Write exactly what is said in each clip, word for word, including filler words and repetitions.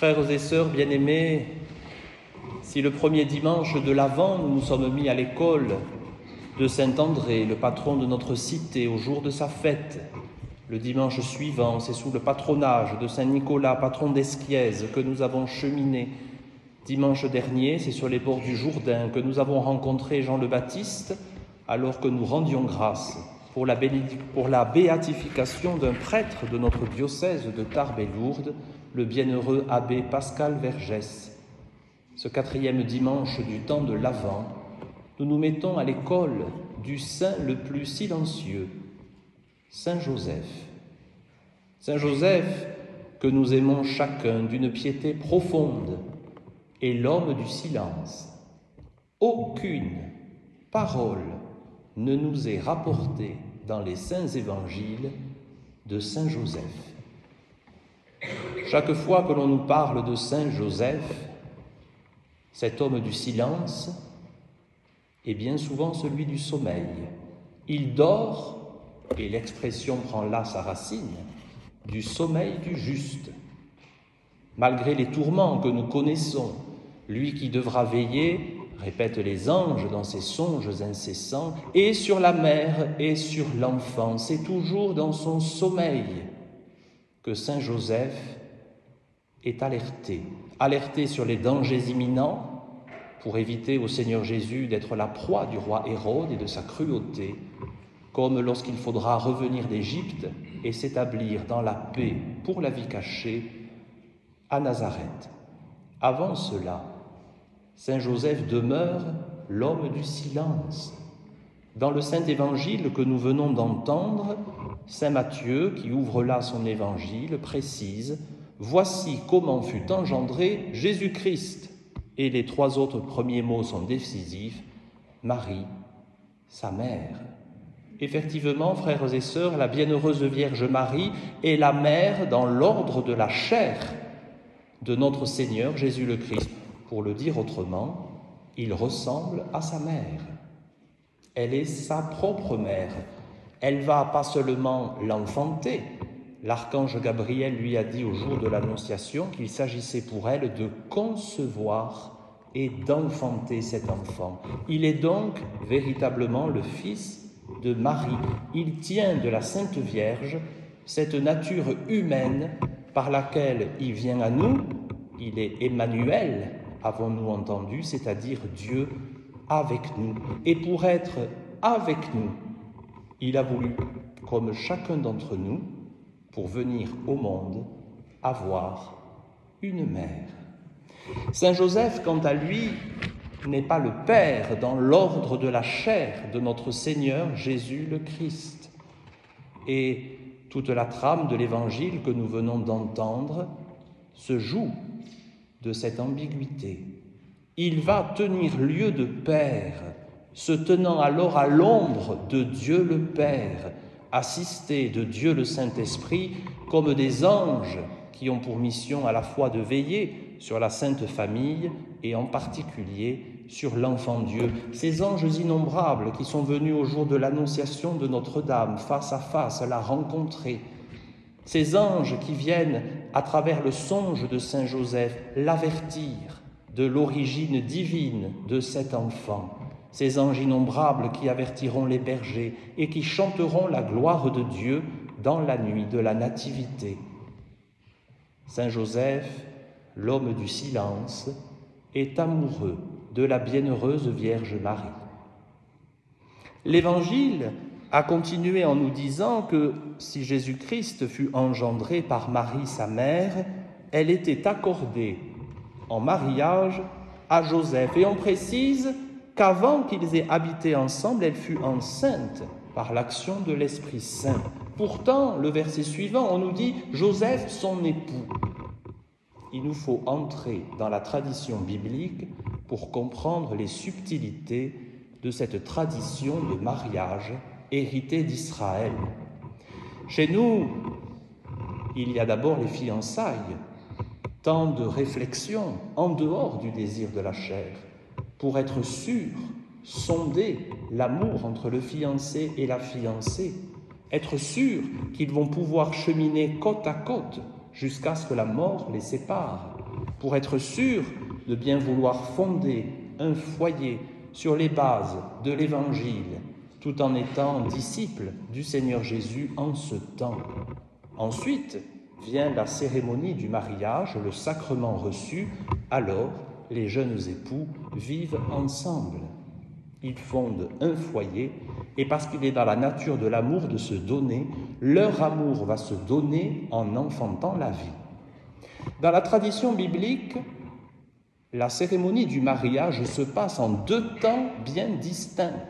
Frères et sœurs bien-aimés, si le premier dimanche de l'Avent, nous nous sommes mis à l'école de Saint-André, le patron de notre cité, au jour de sa fête, le dimanche suivant, c'est sous le patronage de Saint-Nicolas, patron d'Esquiez, que nous avons cheminé. Dimanche dernier, c'est sur les bords du Jourdain que nous avons rencontré Jean le Baptiste, alors que nous rendions grâce pour la, pour la béatification d'un prêtre de notre diocèse de Tarbes et Lourdes, le bienheureux abbé Pascal Vergès. Ce quatrième dimanche du temps de l'Avent, nous nous mettons à l'école du saint le plus silencieux, Saint Joseph. Saint Joseph, que nous aimons chacun d'une piété profonde, est l'homme du silence. Aucune parole ne nous est rapportée dans les saints évangiles de Saint Joseph. Chaque fois que l'on nous parle de Saint Joseph, cet homme du silence est bien souvent celui du sommeil. Il dort, et l'expression prend là sa racine, du sommeil du juste. Malgré les tourments que nous connaissons, lui qui devra veiller, répètent les anges dans ses songes incessants, et sur la mère et sur l'enfant, c'est toujours dans son sommeil que Saint Joseph est alerté, alerté sur les dangers imminents pour éviter au Seigneur Jésus d'être la proie du roi Hérode et de sa cruauté, comme lorsqu'il faudra revenir d'Égypte et s'établir dans la paix pour la vie cachée à Nazareth. Avant cela, Saint Joseph demeure l'homme du silence. Dans le Saint Évangile que nous venons d'entendre, Saint Matthieu, qui ouvre là son Évangile, précise « Voici comment fut engendré Jésus-Christ ». Et les trois autres premiers mots sont décisifs, Marie, sa mère. Effectivement, frères et sœurs, la bienheureuse Vierge Marie est la mère dans l'ordre de la chair de notre Seigneur Jésus le Christ. Pour le dire autrement, il ressemble à sa mère. Elle est sa propre mère. Elle va pas seulement l'enfanter. L'archange Gabriel lui a dit au jour de l'Annonciation qu'il s'agissait pour elle de concevoir et d'enfanter cet enfant. Il est donc véritablement le fils de Marie. Il tient de la Sainte Vierge cette nature humaine par laquelle il vient à nous. Il est Emmanuel, avons-nous entendu, c'est-à-dire Dieu avec nous. Et pour être avec nous, il a voulu, comme chacun d'entre nous, pour venir au monde, avoir une mère. Saint Joseph, quant à lui, n'est pas le père dans l'ordre de la chair de notre Seigneur Jésus le Christ. Et toute la trame de l'Évangile que nous venons d'entendre se joue de cette ambiguïté. Il va tenir lieu de père, se tenant alors à l'ombre de Dieu le Père, assisté de Dieu le Saint-Esprit comme des anges qui ont pour mission à la fois de veiller sur la Sainte Famille et en particulier sur l'Enfant Dieu. Ces anges innombrables qui sont venus au jour de l'Annonciation de Notre-Dame, face à face, la rencontrer. Ces anges qui viennent, à travers le songe de Saint Joseph, l'avertir de l'origine divine de cet enfant. Ces anges innombrables qui avertiront les bergers et qui chanteront la gloire de Dieu dans la nuit de la Nativité. Saint Joseph, l'homme du silence, est amoureux de la bienheureuse Vierge Marie. L'Évangile a continué en nous disant que si Jésus-Christ fut engendré par Marie, sa mère, elle était accordée en mariage à Joseph. Et on précise qu'avant qu'ils aient habité ensemble, elle fut enceinte par l'action de l'Esprit Saint. Pourtant, le verset suivant, on nous dit « Joseph, son époux ». Il nous faut entrer dans la tradition biblique pour comprendre les subtilités de cette tradition de mariage héritée d'Israël. Chez nous, il y a d'abord les fiançailles, temps de réflexion en dehors du désir de la chair, pour être sûr, sonder l'amour entre le fiancé et la fiancée, être sûr qu'ils vont pouvoir cheminer côte à côte jusqu'à ce que la mort les sépare, pour être sûr de bien vouloir fonder un foyer sur les bases de l'Évangile, tout en étant disciples du Seigneur Jésus en ce temps. Ensuite vient la cérémonie du mariage, le sacrement reçu. Alors, les jeunes époux vivent ensemble. Ils fondent un foyer, et parce qu'il est dans la nature de l'amour de se donner, leur amour va se donner en enfantant la vie. Dans la tradition biblique, la cérémonie du mariage se passe en deux temps bien distincts.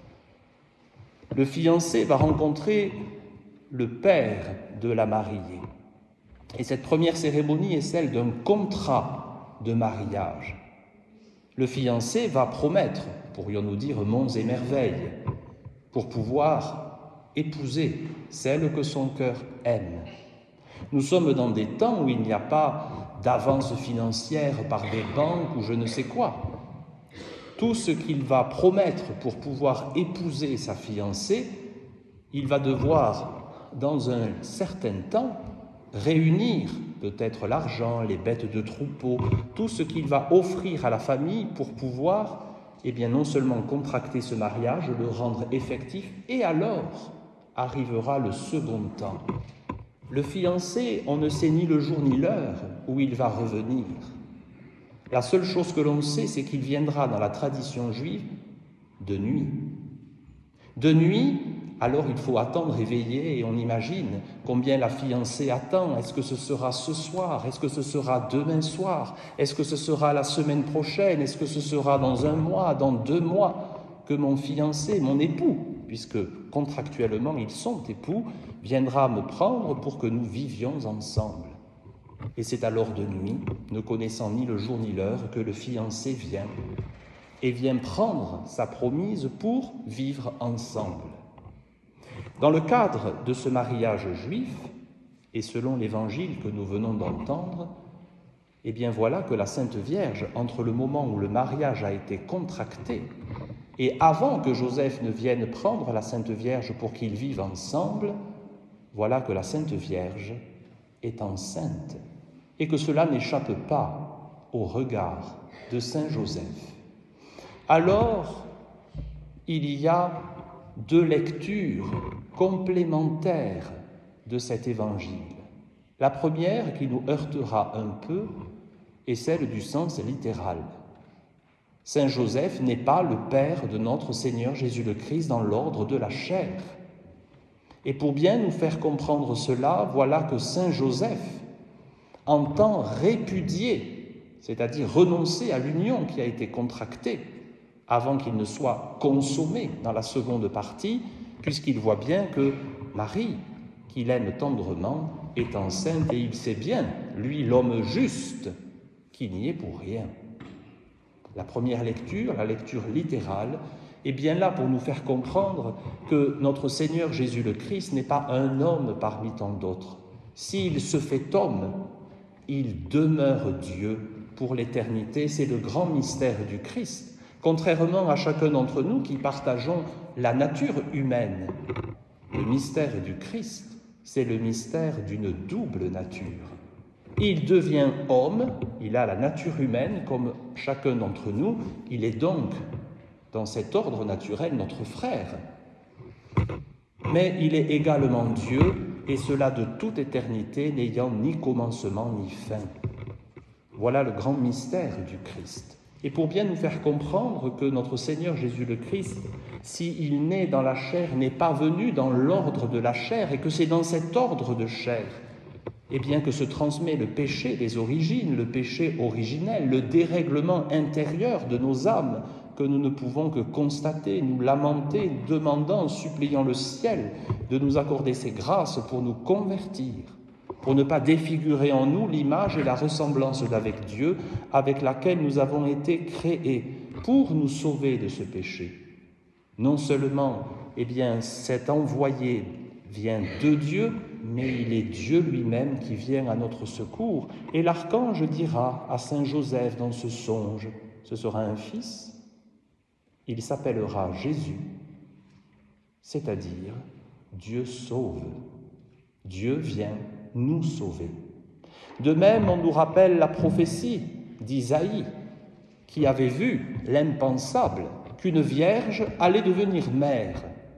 Le fiancé va rencontrer le père de la mariée. Et cette première cérémonie est celle d'un contrat de mariage. Le fiancé va promettre, pourrions-nous dire, monts et merveilles, pour pouvoir épouser celle que son cœur aime. Nous sommes dans des temps où il n'y a pas d'avance financière par des banques ou je ne sais quoi. Tout ce qu'il va promettre pour pouvoir épouser sa fiancée, il va devoir, dans un certain temps, réunir peut-être l'argent, les bêtes de troupeau, tout ce qu'il va offrir à la famille pour pouvoir, eh bien, non seulement contracter ce mariage, le rendre effectif, et alors arrivera le second temps. Le fiancé, on ne sait ni le jour ni l'heure où il va revenir. La seule chose que l'on sait, c'est qu'il viendra dans la tradition juive de nuit. De nuit, alors il faut attendre et veiller, et on imagine combien la fiancée attend. Est-ce que ce sera ce soir? Est-ce que ce sera demain soir? Est-ce que ce sera la semaine prochaine? Est-ce que ce sera dans un mois, dans deux mois, que mon fiancé, mon époux, puisque contractuellement ils sont époux, viendra me prendre pour que nous vivions ensemble? Et c'est alors de nuit, ne connaissant ni le jour ni l'heure, que le fiancé vient, et vient prendre sa promise pour vivre ensemble. Dans le cadre de ce mariage juif, et selon l'évangile que nous venons d'entendre, eh bien voilà que la Sainte Vierge, entre le moment où le mariage a été contracté et avant que Joseph ne vienne prendre la Sainte Vierge pour qu'ils vivent ensemble, voilà que la Sainte Vierge est enceinte et que cela n'échappe pas au regard de Saint Joseph. Alors, il y a deux lectures complémentaires de cet évangile. La première, qui nous heurtera un peu, est celle du sens littéral. Saint Joseph n'est pas le père de notre Seigneur Jésus le Christ dans l'ordre de la chair. Et pour bien nous faire comprendre cela, voilà que Saint Joseph entend répudier, c'est-à-dire renoncer à l'union qui a été contractée avant qu'il ne soit consommé dans la seconde partie, puisqu'il voit bien que Marie, qu'il aime tendrement, est enceinte et il sait bien, lui l'homme juste, qu'il n'y est pour rien. La première lecture, la lecture littérale, est bien là pour nous faire comprendre que notre Seigneur Jésus le Christ n'est pas un homme parmi tant d'autres. S'il se fait homme, il demeure Dieu pour l'éternité. C'est le grand mystère du Christ. Contrairement à chacun d'entre nous qui partageons la nature humaine, le mystère du Christ, c'est le mystère d'une double nature. Il devient homme, il a la nature humaine comme chacun d'entre nous, il est donc, dans cet ordre naturel, notre frère. Mais il est également Dieu, et cela de toute éternité, n'ayant ni commencement ni fin. Voilà le grand mystère du Christ. Et pour bien nous faire comprendre que notre Seigneur Jésus le Christ, s'il naît dans la chair, n'est pas venu dans l'ordre de la chair, et que c'est dans cet ordre de chair, eh bien que se transmet le péché des origines, le péché originel, le dérèglement intérieur de nos âmes, que nous ne pouvons que constater, nous lamenter, demandant, suppliant le ciel de nous accorder ses grâces pour nous convertir, pour ne pas défigurer en nous l'image et la ressemblance d'avec Dieu avec laquelle nous avons été créés pour nous sauver de ce péché. Non seulement, eh bien, cet envoyé vient de Dieu, mais il est Dieu lui-même qui vient à notre secours. Et l'archange dira à Saint Joseph dans ce songe, ce sera un fils, il s'appellera Jésus, c'est-à-dire Dieu sauve. Dieu vient nous sauver. De même, on nous rappelle la prophétie d'Isaïe, qui avait vu l'impensable, qu'une vierge allait devenir mère.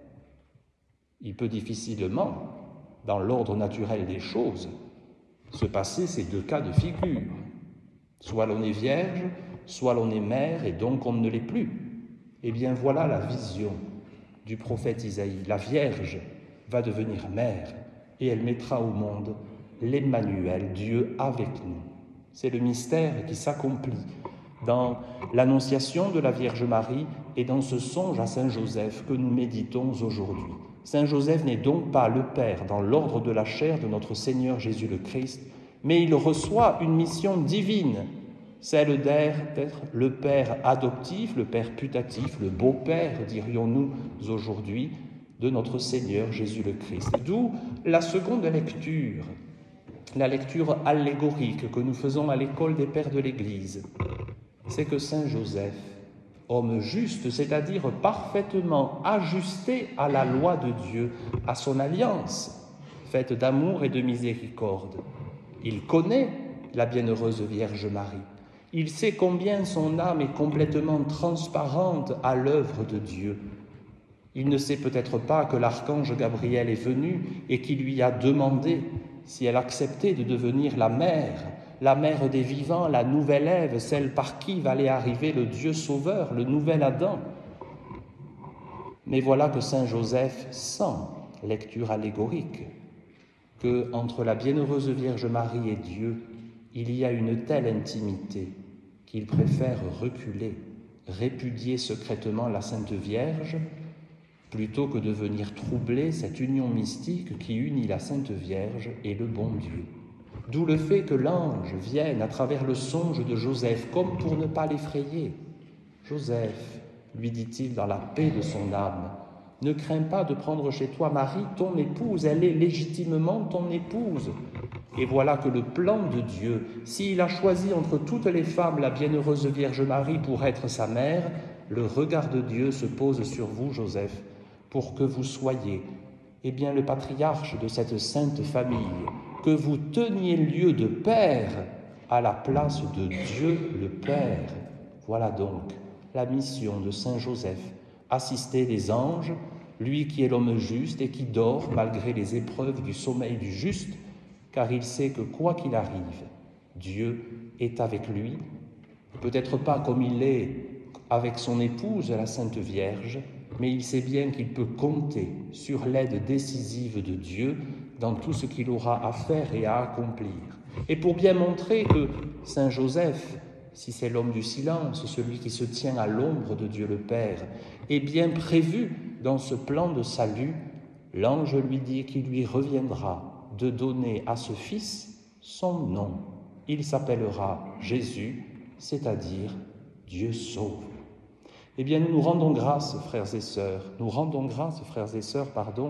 Il peut difficilement, dans l'ordre naturel des choses, se passer ces deux cas de figure. Soit l'on est vierge, soit l'on est mère, et donc on ne l'est plus. Eh bien voilà la vision du prophète Isaïe. La Vierge va devenir mère, et elle mettra au monde l'Emmanuel, Dieu avec nous. C'est le mystère qui s'accomplit dans l'annonciation de la Vierge Marie et dans ce songe à Saint Joseph que nous méditons aujourd'hui. Saint Joseph n'est donc pas le Père dans l'ordre de la chair de notre Seigneur Jésus le Christ, mais il reçoit une mission divine, celle d'être le Père adoptif, le Père putatif, le beau-père, dirions-nous aujourd'hui, de notre Seigneur Jésus le Christ. D'où la seconde lecture, la lecture allégorique que nous faisons à l'école des Pères de l'Église. C'est que Saint Joseph, homme juste, c'est-à-dire parfaitement ajusté à la loi de Dieu, à son alliance, faite d'amour et de miséricorde, il connaît la bienheureuse Vierge Marie. Il sait combien son âme est complètement transparente à l'œuvre de Dieu. Il ne sait peut-être pas que l'archange Gabriel est venu et qui lui a demandé si elle acceptait de devenir la mère, la mère des vivants, la nouvelle Ève, celle par qui allait arriver le Dieu sauveur, le nouvel Adam. Mais voilà que Saint Joseph sent, lecture allégorique, que entre la bienheureuse Vierge Marie et Dieu, il y a une telle intimité qu'il préfère reculer, répudier secrètement la Sainte Vierge, plutôt que de venir troubler cette union mystique qui unit la Sainte Vierge et le bon Dieu. D'où le fait que l'ange vienne à travers le songe de Joseph, comme pour ne pas l'effrayer. « Joseph, lui dit-il dans la paix de son âme, ne crains pas de prendre chez toi Marie, ton épouse, elle est légitimement ton épouse. » Et voilà que le plan de Dieu, s'il a choisi entre toutes les femmes la bienheureuse Vierge Marie pour être sa mère, le regard de Dieu se pose sur vous, Joseph, pour que vous soyez, eh bien, le patriarche de cette sainte famille, que vous teniez lieu de Père à la place de Dieu le Père. Voilà donc la mission de Saint Joseph, assister les anges, lui qui est l'homme juste et qui dort malgré les épreuves du sommeil du juste, car il sait que quoi qu'il arrive, Dieu est avec lui, peut-être pas comme il est avec son épouse, la Sainte Vierge, mais il sait bien qu'il peut compter sur l'aide décisive de Dieu dans tout ce qu'il aura à faire et à accomplir. Et pour bien montrer que Saint Joseph, si c'est l'homme du silence, celui qui se tient à l'ombre de Dieu le Père, est bien prévu dans ce plan de salut, l'ange lui dit qu'il lui reviendra de donner à ce Fils son nom. Il s'appellera Jésus, c'est-à-dire Dieu sauve. Eh bien, nous nous rendons grâce, frères et sœurs, nous rendons grâce, frères et sœurs, pardon,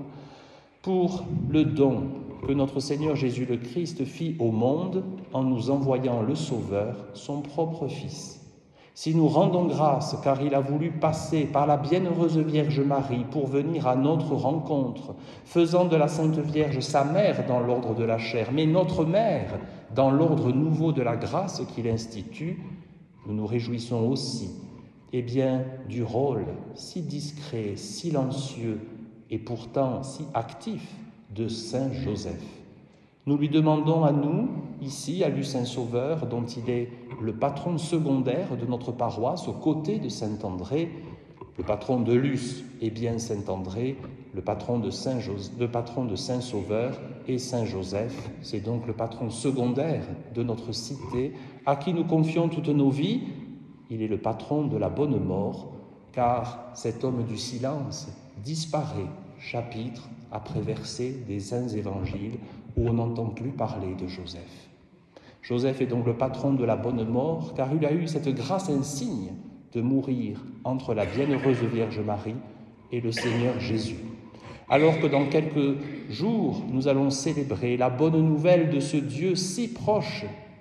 pour le don que notre Seigneur Jésus le Christ fit au monde en nous envoyant le Sauveur, son propre Fils. Si nous rendons grâce car il a voulu passer par la bienheureuse Vierge Marie pour venir à notre rencontre, faisant de la Sainte Vierge sa mère dans l'ordre de la chair, mais notre mère dans l'ordre nouveau de la grâce qu'il institue, nous nous réjouissons aussi eh bien, du rôle si discret, silencieux et pourtant si actif de Saint Joseph. Nous lui demandons à nous, ici, à Luce Saint-Sauveur, dont il est le patron secondaire de notre paroisse, aux côtés de Saint-André, le patron de Luce est bien Saint-André, le patron de Saint-Jos- le patron de Saint-Sauveur est Saint-Joseph, c'est donc le patron secondaire de notre cité, à qui nous confions toutes nos vies. Il est le patron de la bonne mort, car cet homme du silence disparaît, chapitre après verset des saints évangiles, où on n'entend plus parler de Joseph. Joseph est donc le patron de la bonne mort, car il a eu cette grâce insigne de mourir entre la bienheureuse Vierge Marie et le Seigneur Jésus. Alors que dans quelques jours, nous allons célébrer la bonne nouvelle de ce Dieu si proche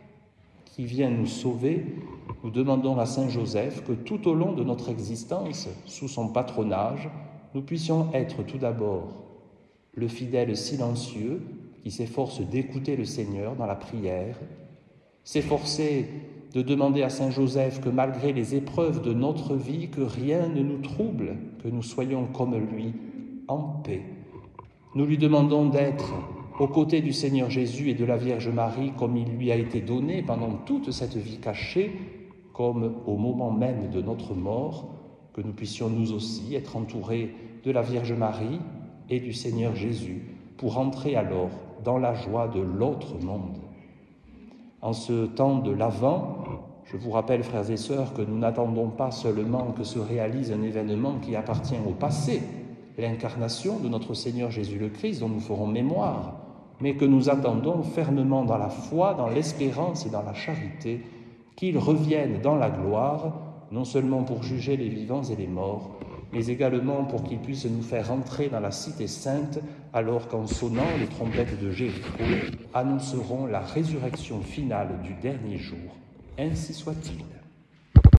qui vient nous sauver, nous demandons à Saint Joseph que tout au long de notre existence, sous son patronage, nous puissions être tout d'abord le fidèle silencieux qui s'efforce d'écouter le Seigneur dans la prière, s'efforcer de demander à Saint Joseph que malgré les épreuves de notre vie, que rien ne nous trouble, que nous soyons comme lui, en paix. Nous lui demandons d'être aux côtés du Seigneur Jésus et de la Vierge Marie comme il lui a été donné pendant toute cette vie cachée, comme au moment même de notre mort, que nous puissions nous aussi être entourés de la Vierge Marie et du Seigneur Jésus pour entrer alors dans la joie de l'autre monde. En ce temps de l'Avent, je vous rappelle, frères et sœurs, que nous n'attendons pas seulement que se réalise un événement qui appartient au passé, l'incarnation de notre Seigneur Jésus le Christ dont nous ferons mémoire, mais que nous attendons fermement dans la foi, dans l'espérance et dans la charité qu'il revienne dans la gloire, non seulement pour juger les vivants et les morts, mais également pour qu'il puisse nous faire entrer dans la cité sainte, alors qu'en sonnant les trompettes de Jéricho, annonceront la résurrection finale du dernier jour. Ainsi soit-il.